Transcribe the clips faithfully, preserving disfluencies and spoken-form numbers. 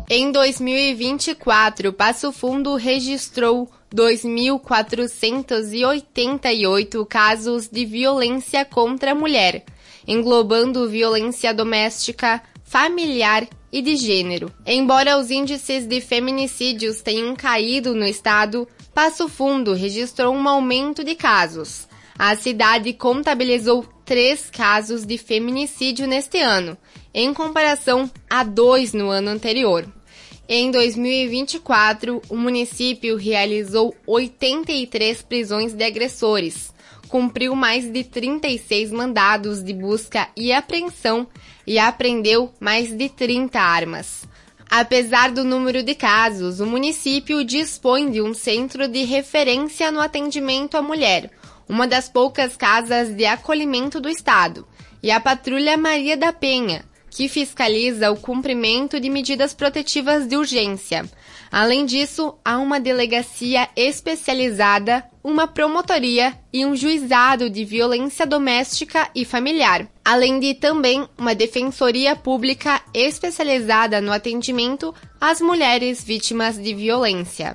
Em dois mil e vinte e quatro, Passo Fundo registrou dois mil quatrocentos e oitenta e oito casos de violência contra a mulher, englobando violência doméstica, familiar e de gênero. Embora os índices de feminicídios tenham caído no estado, Passo Fundo registrou um aumento de casos. A cidade contabilizou três casos de feminicídio neste ano, em comparação a dois no ano anterior. Em dois mil e vinte e quatro, o município realizou oitenta e três prisões de agressores, cumpriu mais de trinta e seis mandados de busca e apreensão e apreendeu mais de trinta armas. Apesar do número de casos, o município dispõe de um centro de referência no atendimento à mulher, uma das poucas casas de acolhimento do estado, e a Patrulha Maria da Penha, que fiscaliza o cumprimento de medidas protetivas de urgência. Além disso, há uma delegacia especializada, uma promotoria e um juizado de violência doméstica e familiar, além de também uma defensoria pública especializada no atendimento às mulheres vítimas de violência.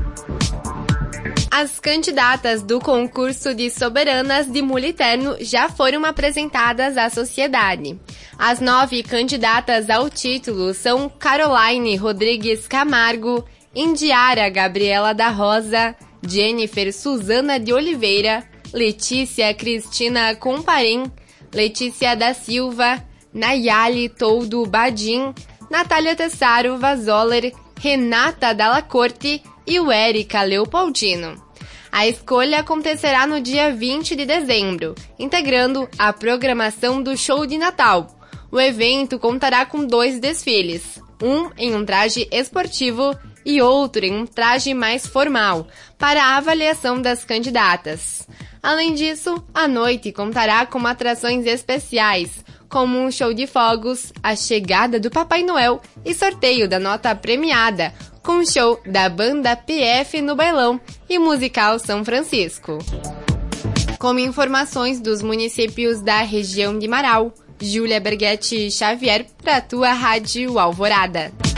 As candidatas do concurso de soberanas de Muliterno já foram apresentadas à sociedade. As nove candidatas ao título são Caroline Rodrigues Camargo, Indiara Gabriela da Rosa, Jennifer Suzana de Oliveira, Letícia Cristina Comparém, Letícia da Silva, Nayali Toldo Badim, Natália Tessaro Vazoller, Renata Dalla Corte e o Érica Leopoldino. A escolha acontecerá no dia vinte de dezembro, integrando a programação do show de Natal. O evento contará com dois desfiles, um em um traje esportivo e outro em um traje mais formal, para a avaliação das candidatas. Além disso, a noite contará com atrações especiais, como um show de fogos, a chegada do Papai Noel e sorteio da nota premiada, com show da banda P F no Bailão e musical São Francisco. Com informações dos municípios da região de Marau, Júlia Berghetti Xavier para a tua Rádio Alvorada.